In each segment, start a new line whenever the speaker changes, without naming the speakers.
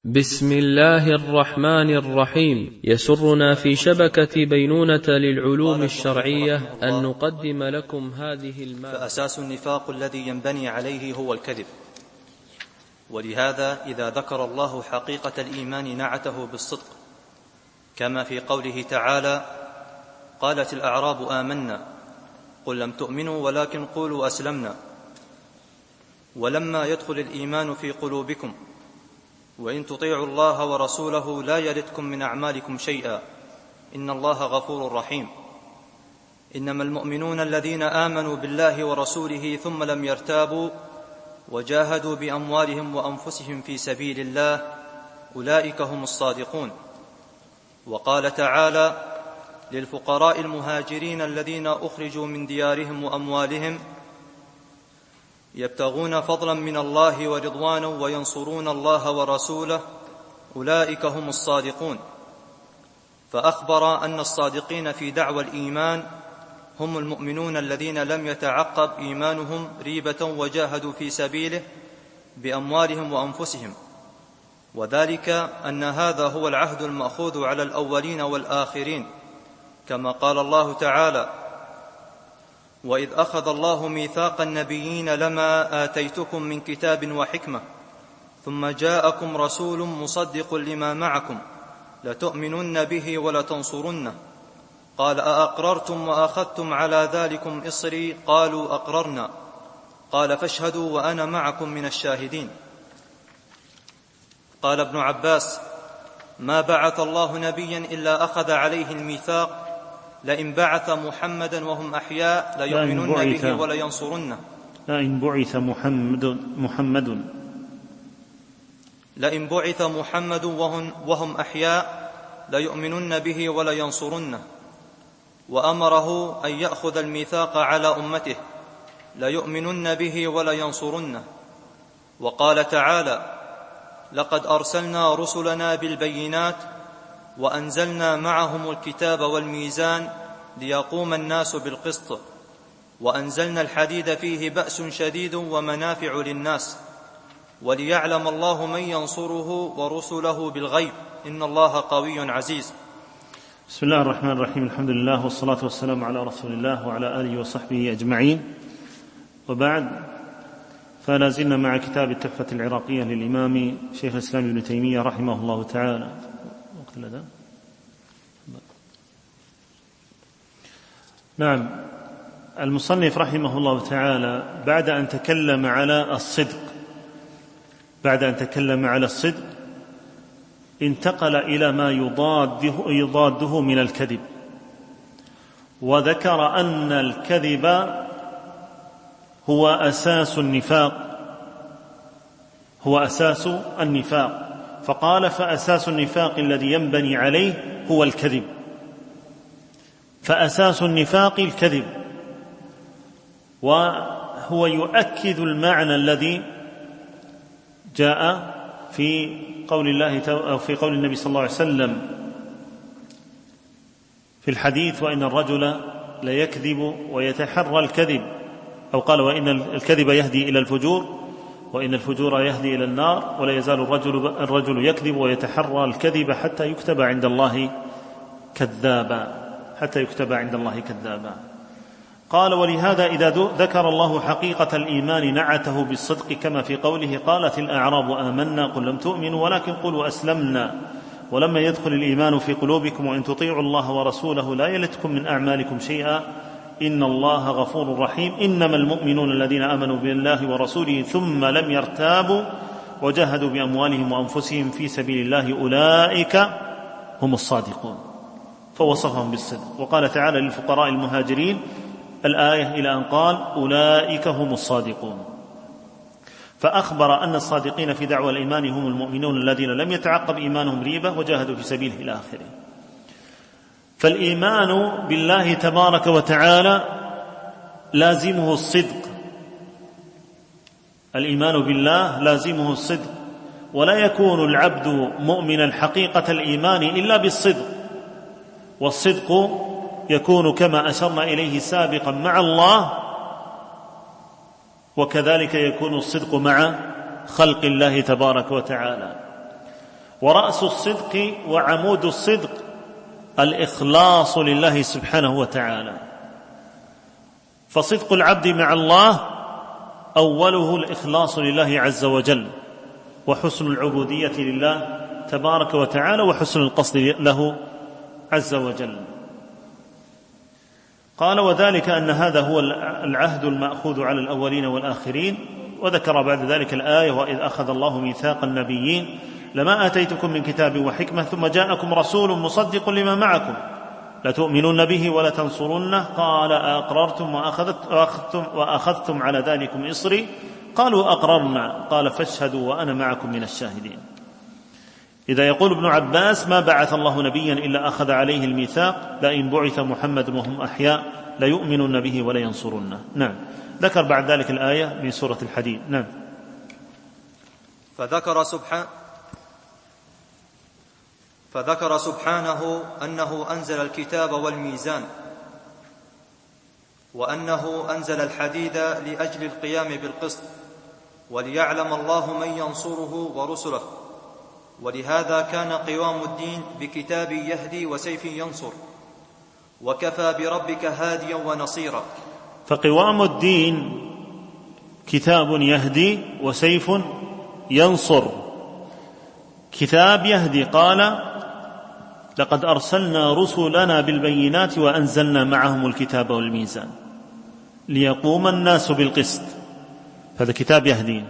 بسم الله الرحمن الرحيم. يسرنا في شبكة بينونة للعلوم الشرعية أن نقدم لكم هذه المادة.
فأساس النفاق الذي ينبني عليه هو الكذب، ولهذا إذا ذكر الله حقيقة الإيمان نعته بالصدق، كما في قوله تعالى: قالت الأعراب آمنا قل لم تؤمنوا ولكن قولوا أسلمنا، ولما يدخل الإيمان في قلوبكم وإن تطيعوا الله ورسوله لا يلتكم من أعمالكم شيئا إن الله غفور رحيم. إنما المؤمنون الذين آمنوا بالله ورسوله ثم لم يرتابوا وجاهدوا بأموالهم وأنفسهم في سبيل الله أولئك هم الصادقون. وقال تعالى: للفقراء المهاجرين الذين أخرجوا من ديارهم وأموالهم يبتغون فضلا من الله ورضوانا وينصرون الله ورسوله أولئك هم الصادقون. فأخبر أن الصادقين في دعوى الإيمان هم المؤمنون الذين لم يتعقب إيمانهم ريبة وجاهدوا في سبيله بأموالهم وأنفسهم، وذلك أن هذا هو العهد المأخوذ على الأولين والآخرين، كما قال الله تعالى: وإذ أخذ الله ميثاق النبيين لما آتيتكم من كتاب وحكمة ثم جاءكم رسول مصدق لما معكم لتؤمنن به ولتنصرنه قال أأقررتم وأخذتم على ذلكم إصري قالوا أقررنا قال فاشهدوا وأنا معكم من الشاهدين. قال ابن عباس: ما بعث الله نبيا إلا أخذ عليه الميثاق لئن بعث محمدا وهم أحياء ليؤمنن به ولينصرنه.
لئن بعث
محمد وهم أحياء ليؤمنن به ولينصرنه. وأمره أن يأخذ الميثاق على أمته ليؤمنن به ولينصرنه. وقال تعالى: لقد أرسلنا رسلنا بالبينات وأنزلنا معهم الكتاب والميزان ليقوم الناس بالقسط وأنزلنا الحديد فيه بأس شديد ومنافع للناس وليعلم الله من ينصره ورسله بالغيب إن الله قوي عزيز.
بسم الله الرحمن الرحيم. الحمد لله والصلاة والسلام على رسول الله وعلى آله وصحبه أجمعين، وبعد، فلا زلنا مع كتاب التحفة العراقية للإمام شيخ الإسلام ابن تيمية رحمه الله تعالى. نعم، المصنف رحمه الله تعالى بعد أن تكلم على الصدق انتقل إلى ما يضاده من الكذب، وذكر أن الكذب هو أساس النفاق، فقال: فأساس النفاق الذي ينبني عليه هو الكذب. فأساس النفاق الكذب، وهو يؤكد المعنى الذي جاء في قول النبي صلى الله عليه وسلم في الحديث: وإن الرجل ليكذب ويتحرى الكذب، أو قال: وإن الكذب يهدي إلى الفجور وإن الفجور يهدي إلى النار ولا يزال الرجل يكذب ويتحرى الكذب حتى يكتب عند الله كذابا. قال: ولهذا إذا ذكر الله حقيقة الإيمان نعته بالصدق، كما في قوله: قالت الأعراب آمنا قل لم تؤمنوا ولكن قولوا أسلمنا ولما يدخل الإيمان في قلوبكم وإن تطيعوا الله ورسوله لا يلتكم من أعمالكم شيئا إن الله غفور رحيم. إنما المؤمنون الذين آمنوا بالله ورسوله ثم لم يرتابوا وجاهدوا بأموالهم وأنفسهم في سبيل الله أولئك هم الصادقون، فوصفهم بالصدق. وقال تعالى: للفقراء المهاجرين، الآية إلى أن قال: أولئك هم الصادقون. فأخبر أن الصادقين في دعوى الإيمان هم المؤمنون الذين لم يتعقب إيمانهم ريبة وجاهدوا في سبيله إلى آخره. فالإيمان بالله تبارك وتعالى لازمه الصدق، ولا يكون العبد مؤمنا حقيقة الإيمان إلا بالصدق، والصدق يكون كما أشرنا إليه سابقا مع الله، وكذلك يكون الصدق مع خلق الله تبارك وتعالى. ورأس الصدق وعمود الصدق الإخلاص لله سبحانه وتعالى. فصدق العبد مع الله أوله الإخلاص لله عز وجل، وحسن العبودية لله تبارك وتعالى، وحسن القصد له عز وجل. قال: وذلك أن هذا هو العهد المأخوذ على الأولين والآخرين. وذكر بعد ذلك الآية: وإذ أخذ الله ميثاق النبيين لما آتيتكم من كتاب وحكمة ثم جاءكم رسول مصدق لما معكم لتؤمنن به ولتنصرنه قال أأقررتم وأخذتم على ذلكم إصري قالوا أقررنا قال فاشهدوا وأنا معكم من الشاهدين. إذا يقول ابن عباس: ما بعث الله نبيا إلا أخذ عليه الميثاق، لئن بعث محمد وهم أحياء ليؤمنن به ولينصرنه. نعم. ذكر بعد ذلك الآية من سورة الحديد. نعم.
فذكر سبحانه أنه أنزل الكتاب والميزان، وأنه أنزل الحديد لأجل القيام بالقسط، وليعلم الله من ينصره ورسله. ولهذا كان قوام الدين بكتاب يهدي وسيف ينصر، وكفى بربك هاديا ونصيرا.
فقوام الدين كتاب يهدي وسيف ينصر. كتاب يهدي، قال: لقد أرسلنا رسلنا بالبينات وأنزلنا معهم الكتاب والميزان ليقوم الناس بالقسط. هذا كتاب يهدي.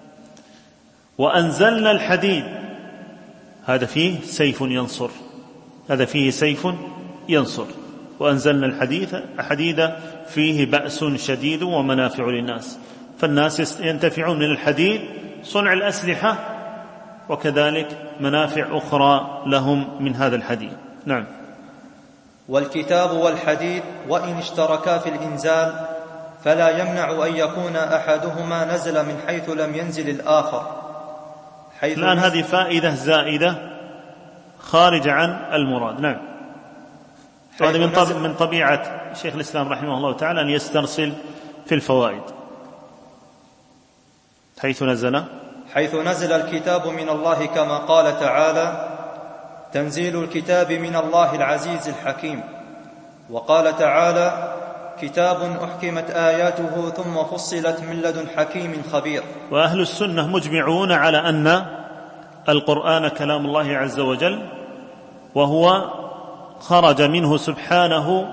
وأنزلنا الحديد، هذا فيه سيف ينصر، هذا فيه سيف ينصر. وأنزلنا الحديد فيه بأس شديد ومنافع للناس، فالناس ينتفعون من الحديد صنع الأسلحة، وكذلك منافع أخرى لهم من هذا الحديد. نعم.
والكتاب والحديد وإن اشتركا في الإنزال فلا يمنع أن يكون أحدهما نزل من حيث لم ينزل الآخر.
الآن هذه فائدة زائدة خارج عن المراد. نعم. هذا من طبيعة شيخ الإسلام رحمه الله تعالى أن يسترسل في الفوائد. حيث نزل
الكتاب من الله، كما قال تعالى: تنزيل الكتاب من الله العزيز الحكيم. وقال تعالى: كتاب أحكمت آياته ثم فصلت من لدن حكيم خبير.
وأهل السنة مجمعون على أن القرآن كلام الله عز وجل، وهو خرج منه سبحانه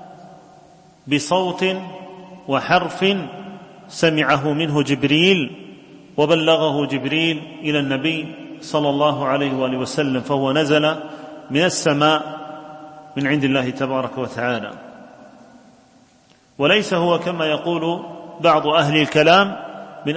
بصوت وحرف سمعه منه جبريل وبلغه جبريل إلى النبي صلى الله عليه وآله وسلم، فهو نزل من السماء من عند الله تبارك وتعالى. وليس هو كما يقول بعض أهل الكلام من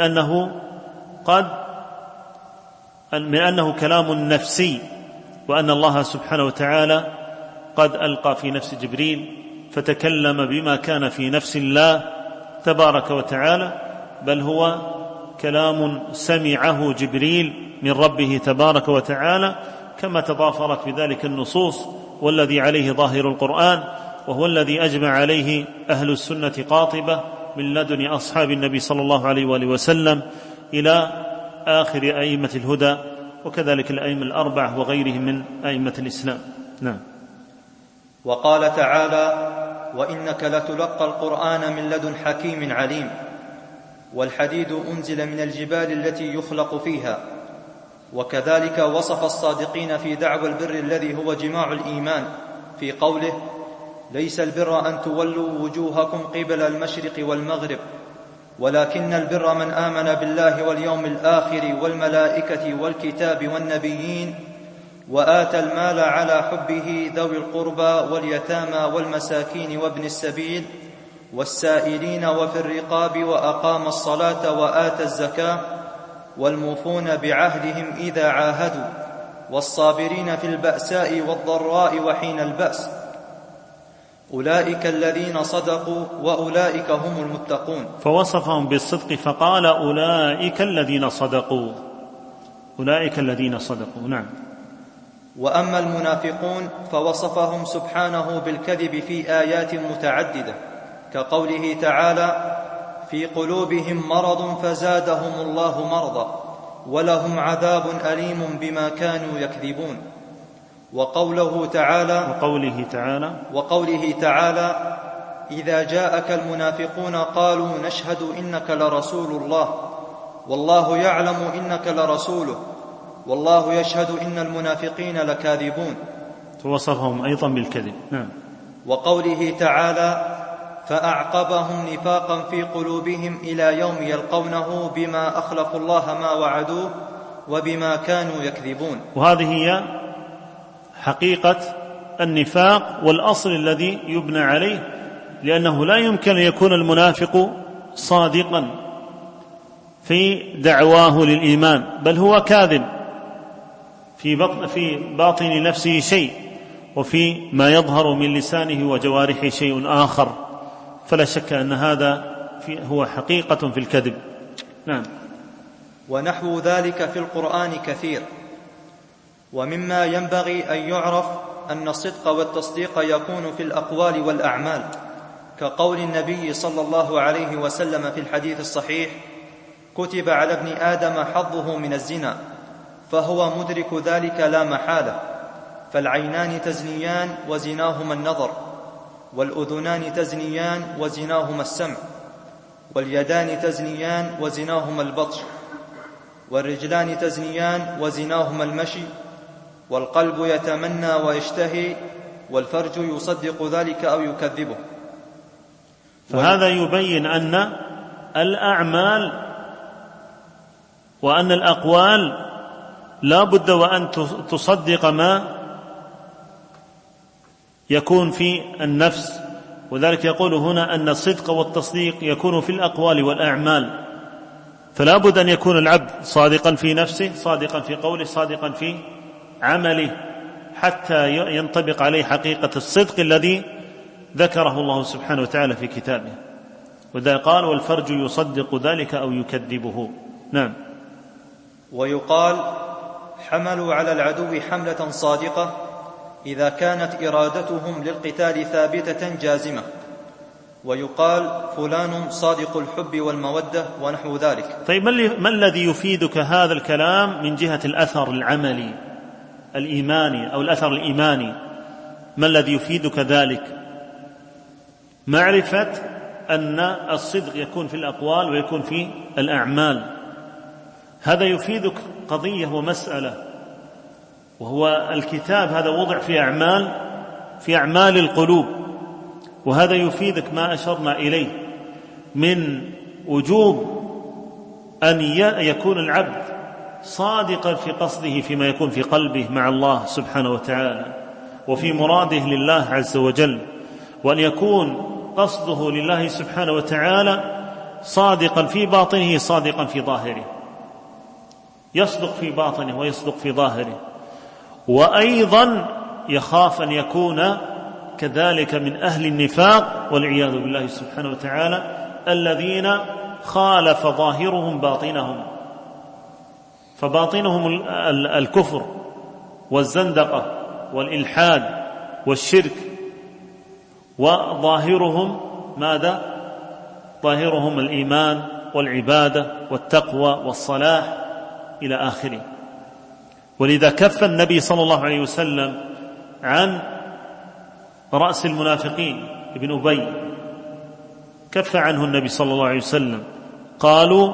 أنه كلام نفسي، وأن الله سبحانه وتعالى قد ألقى في نفس جبريل فتكلم بما كان في نفس الله تبارك وتعالى، بل هو كلام سمعه جبريل من ربه تبارك وتعالى، كما تضافرت بذلك النصوص، والذي عليه ظاهر القرآن، وهو الذي أجمع عليه أهل السنة قاطبة من لدن أصحاب النبي صلى الله عليه وآله وسلم إلى آخر أئمة الهدى، وكذلك الأئمة الأربعة وغيرهم من أئمة الإسلام. نعم.
وقال تعالى: وإنك لتلقى القرآن من لدن حكيم عليم. والحديد أنزل من الجبال التي يخلق فيها. وكذلك وصف الصادقين في دعوى البر الذي هو جماع الإيمان في قوله: ليس البر أن تولوا وجوهكم قبل المشرق والمغرب، ولكن البر من آمن بالله واليوم الآخر والملائكة والكتاب والنبيين، وآتى المال على حبه ذوي القربى واليتامى والمساكين وابن السبيل والسائلين وفي الرقاب، وأقام الصلاة وآتى الزكاة، والموفون بعهدهم إذا عاهدوا، والصابرين في البأساء والضراء وحين البأس، أولئك الذين صدقوا وأولئك هم المتقون.
فوصفهم بالصدق فقال: أولئك الذين صدقوا، أولئك الذين صدقوا. نعم.
وأما المنافقون فوصفهم سبحانه بالكذب في آيات متعددة، كقوله تعالى: في قلوبهم مرض فزادهم الله مرضا، ولهم عذاب أليم بما كانوا يكذبون. وقوله تعالى إذا جاءك المنافقون قالوا نشهد إنك لرسول الله والله يعلم إنك لرسوله والله يشهد إن المنافقين لكاذبون،
ووصفهم أيضا بالكذب. نعم.
وقوله تعالى فأعقبهم نفاقا في قلوبهم إلى يوم يلقونه بما أخلفوا الله ما وعدوه وبما كانوا يكذبون.
وهذه هي حقيقة النفاق والأصل الذي يبنى عليه، لأنه لا يمكن أن يكون المنافق صادقا في دعواه للإيمان، بل هو كاذب في باطن نفسه شيء، وفي ما يظهر من لسانه وجوارحه شيء آخر، فلا شك أن هذا هو حقيقة في الكذب. نعم.
ونحو ذلك في القرآن كثير. ومما ينبغي أن يعرف أن الصدق والتصديق يكون في الأقوال والأعمال، كقول النبي صلى الله عليه وسلم في الحديث الصحيح كتب على ابن آدم حظه من الزنا فهو مدرك ذلك لا محالة، فالعينان تزنيان وزناهما النظر، والأذنان تزنيان وزناهما السمع، واليدان تزنيان وزناهما البطش، والرجلان تزنيان وزناهما المشي، والقلب يتمنى ويشتهي، والفرج يصدق ذلك أو يكذبه.
فهذا يبين أن الأعمال وأن الأقوال لا بد وأن تصدق ما يكون في النفس، وذلك يقول هنا أن الصدق والتصديق يكون في الأقوال والأعمال، فلا بد أن يكون العبد صادقا في نفسه، صادقا في قوله، صادقا في عمله، حتى ينطبق عليه حقيقة الصدق الذي ذكره الله سبحانه وتعالى في كتابه. وذا قال والفرج يصدق ذلك أو يكذبه. نعم.
ويقال حملوا على العدو حملة صادقة إذا كانت إرادتهم للقتال ثابتة جازمة، ويقال فلان صادق الحب والمودة ونحو ذلك.
طيب ما الذي يفيدك هذا الكلام من جهة الأثر العملي الإيماني أو الأثر الإيماني؟ ما الذي يفيدك ذلك؟ معرفة أن الصدق يكون في الأقوال ويكون في الأعمال، هذا يفيدك قضية ومسألة، وهو الكتاب هذا وضع في أعمال القلوب، وهذا يفيدك ما أشرنا إليه من وجوب أن يكون العبد صادقا في قصده فيما يكون في قلبه مع الله سبحانه وتعالى وفي مراده لله عز وجل، وأن يكون قصده لله سبحانه وتعالى صادقا في باطنه صادقا في ظاهره، يصدق في باطنه ويصدق في ظاهره. وأيضا يخاف أن يكون كذلك من أهل النفاق والعياذ بالله سبحانه وتعالى الذين خالف ظاهرهم باطنهم، فباطنهم الكفر والزندقة والإلحاد والشرك، وظاهرهم ماذا؟ ظاهرهم الإيمان والعبادة والتقوى والصلاح إلى آخره. ولذا كف النبي صلى الله عليه وسلم عن رأس المنافقين ابن أبي، كف عنه النبي صلى الله عليه وسلم، قال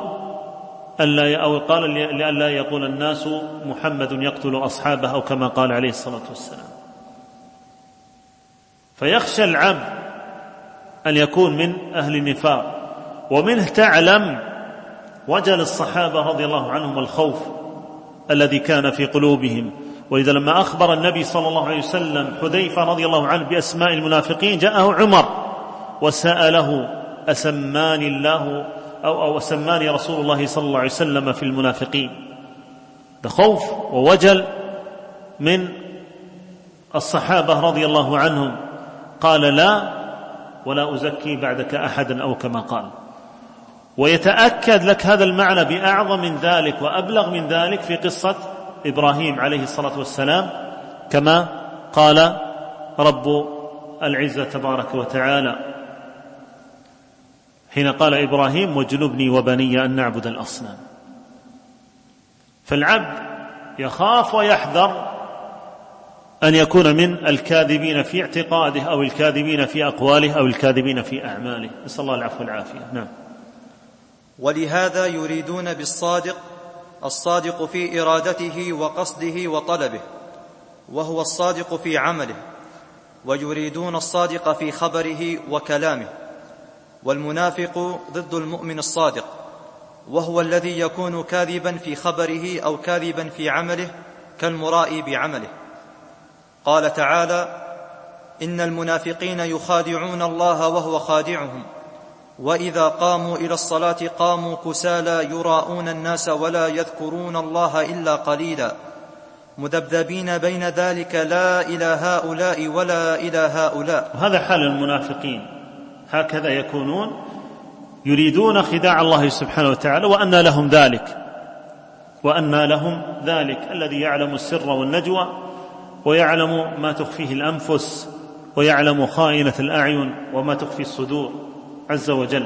لئلا يقول الناس محمد يقتل أصحابه أو كما قال عليه الصلاة والسلام. فيخشى العبد أن يكون من أهل النفاق، ومنه تعلم وجل الصحابة رضي الله عنهم الخوف الذي كان في قلوبهم. وإذا لما أخبر النبي صلى الله عليه وسلم حذيفة رضي الله عنه بأسماء المنافقين جاءه عمر وسأله أسماني الله أو أسماني رسول الله صلى الله عليه وسلم في المنافقين؟ بخوف ووجل من الصحابة رضي الله عنهم. قال لا ولا أزكي بعدك أحدا أو كما قال. ويتأكد لك هذا المعنى بأعظم من ذلك وأبلغ من ذلك في قصة إبراهيم عليه الصلاة والسلام، كما قال رب العزة تبارك وتعالى حين قال إبراهيم واجنبني وبني أن نعبد الأصنام. فالعبد يخاف ويحذر أن يكون من الكاذبين في اعتقاده أو الكاذبين في أقواله أو الكاذبين في أعماله، نسأل الله العفو والعافية. نعم.
ولهذا يريدون بالصادق الصادق في إرادته وقصده وطلبه، وهو الصادق في عمله، ويريدون الصادق في خبره وكلامه. والمنافق ضد المؤمن الصادق، وهو الذي يكون كاذبا في خبره أو كاذبا في عمله كالمرائي بعمله. قال تعالى: إن المنافقين يخادعون الله وهو خادعهم وإذا قاموا إلى الصلاة قاموا كسالى يراءون الناس ولا يذكرون الله إلا قليلا مذبذبين بين ذلك لا إلى هؤلاء ولا إلى هؤلاء.
وهذا حال المنافقين، هكذا يكونون، يريدون خداع الله سبحانه وتعالى. وأن لهم ذلك الذي يعلم السر والنجوى ويعلم ما تخفيه الأنفس ويعلم خائنة الأعين وما تخفي الصدور عز وجل.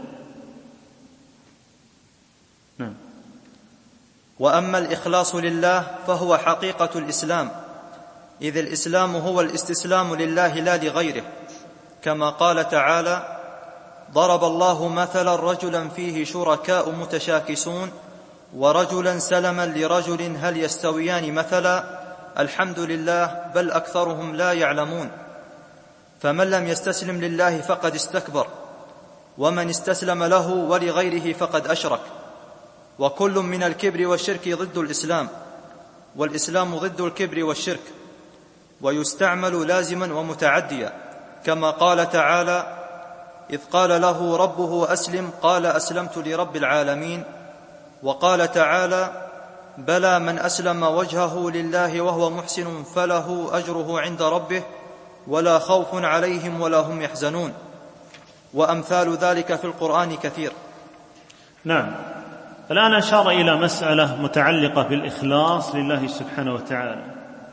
نعم.
وأما الإخلاص لله فهو حقيقة الإسلام، إذ الإسلام هو الاستسلام لله لا لغيره، كما قال تعالى: ضرب الله مثلا رجلا فيه شركاء متشاكسون ورجلا سلما لرجل هل يستويان مثلا الحمد لله بل أكثرهم لا يعلمون. فمن لم يستسلم لله فقد استكبر، ومن استسلم له ولغيره فقد أشرك. وكل من الكبر والشرك ضد الإسلام، والإسلام ضد الكبر والشرك، ويستعمل لازما ومتعديا، كما قال تعالى: إذ قال له ربه أسلم قال أسلمت لرب العالمين. وقال تعالى: بلى من أسلم وجهه لله وهو محسن فله أجره عند ربه ولا خوف عليهم ولا هم يحزنون. وأمثال ذلك في القرآن كثير.
نعم. الآن أشار إلى مسألة متعلقة بالإخلاص لله سبحانه وتعالى،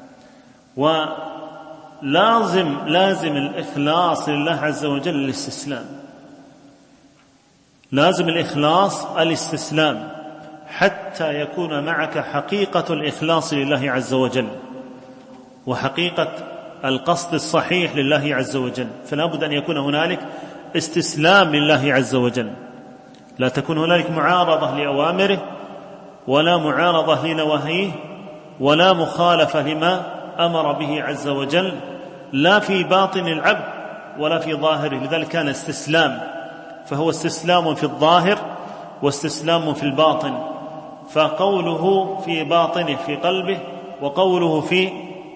لازم الإخلاص لله عز وجل الاستسلام، لازم الإخلاص الاستسلام حتى يكون معك حقيقة الإخلاص لله عز وجل وحقيقة القصد الصحيح لله عز وجل. فلا بد أن يكون هنالك استسلام لله عز وجل، لا تكون هنالك معارضة لأوامره ولا معارضة لنواهيه ولا مخالفة لما أمر به عز وجل، لا في باطن العبد ولا في ظاهره. لذلك كان استسلام، فهو استسلام في الظاهر واستسلام في الباطن، فقوله في باطنه في قلبه، وقوله في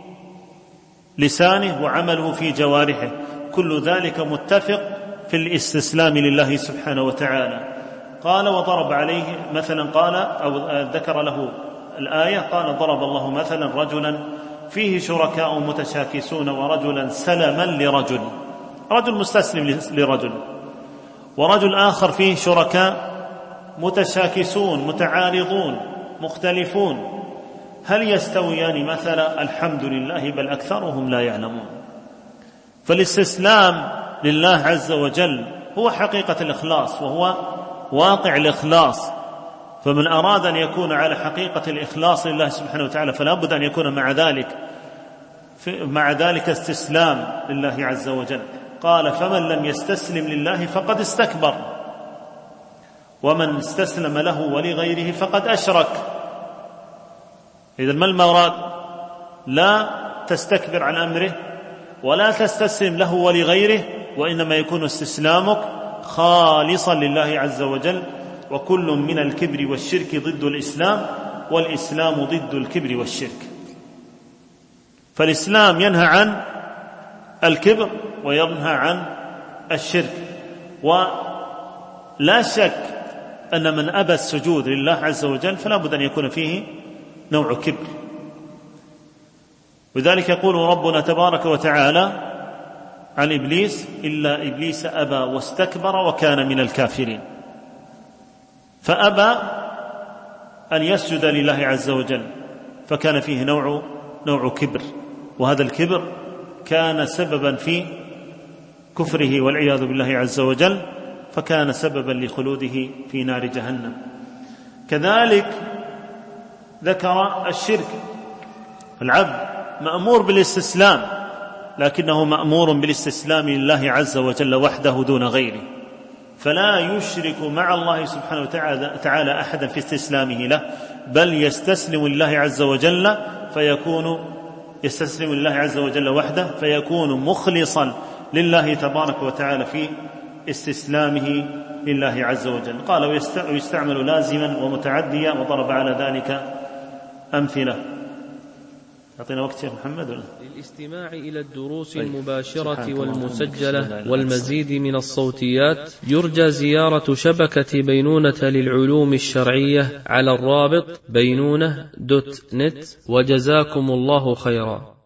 لسانه، وعمله في جوارحه، كل ذلك متفق في الاستسلام لله سبحانه وتعالى. قال: وضرب عليه مثلا، قال أو ذكر له الآية، قال: ضرب الله مثلا رجلا فيه شركاء متشاكسون ورجلا سلما لرجل، رجل مستسلم لرجل، ورجل آخر فيه شركاء متشاكسون متعارضون مختلفون، هل يستويان مثلا الحمد لله بل أكثرهم لا يعلمون. فالاستسلام لله عز وجل هو حقيقة الإخلاص وهو واقع الإخلاص. فمن أراد أن يكون على حقيقة الإخلاص لله سبحانه وتعالى فلا بد أن يكون مع ذلك استسلام لله عز وجل. قال: فمن لم يستسلم لله فقد استكبر، ومن استسلم له ولغيره فقد أشرك. إذن ما المراد؟ لا تستكبر عن أمره ولا تستسلم له ولغيره، وإنما يكون استسلامك خالصا لله عز وجل. وكل من الكبر والشرك ضد الإسلام، والإسلام ضد الكبر والشرك. فالإسلام ينهى عن الكبر وينهى عن الشرك. ولا شك أن من أبى السجود لله عز وجل فلا بد أن يكون فيه نوع كبر. وذلك يقول ربنا تبارك وتعالى عن إبليس: إلا إبليس أبى واستكبر وكان من الكافرين. فأبى أن يسجد لله عز وجل، فكان فيه نوع كبر، وهذا الكبر كان سببا في كفره والعياذ بالله عز وجل، فكان سببا لخلوده في نار جهنم. كذلك ذكر الشرك. العبد مأمور بالاستسلام، لكنه مأمور بالاستسلام لله عز وجل وحده دون غيره، فلا يشرك مع الله سبحانه وتعالى أحدا في استسلامه له، بل يستسلم لله عز وجل وحده، فيكون مخلصا لله تبارك وتعالى في استسلامه لله عز وجل. قال ويستعمل لازما ومتعديا، وضرب على ذلك أمثلة. أعطينا وقت يا محمد ولا؟
للاستماع إلى الدروس المباشرة والمسجلة والمزيد من الصوتيات يرجى زيارة شبكة بينونة للعلوم الشرعية على الرابط بينونة.net، وجزاكم الله خيرا.